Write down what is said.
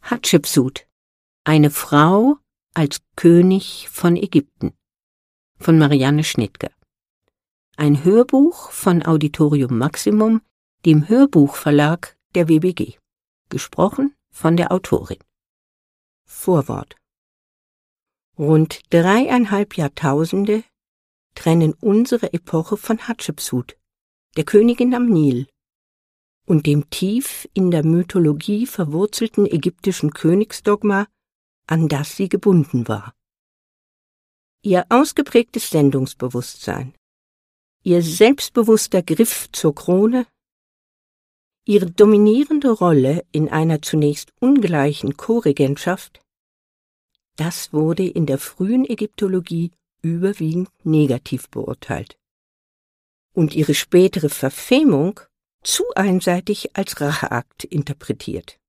Hatschepsut, eine Frau als König von Ägypten von Marianne Schnittger. Ein Hörbuch von Auditorium Maximum, dem Hörbuchverlag der WBG. Gesprochen von der Autorin. Vorwort. Rund 3,5 Jahrtausende trennen unsere Epoche von Hatschepsut, der Königin am Nil, und dem tief in der Mythologie verwurzelten ägyptischen Königsdogma, an das sie gebunden war. Ihr ausgeprägtes Sendungsbewusstsein, ihr selbstbewusster Griff zur Krone, ihre dominierende Rolle in einer zunächst ungleichen Koregentschaft, das wurde in der frühen Ägyptologie überwiegend negativ beurteilt und ihre spätere Verfemung zu einseitig als Racheakt interpretiert.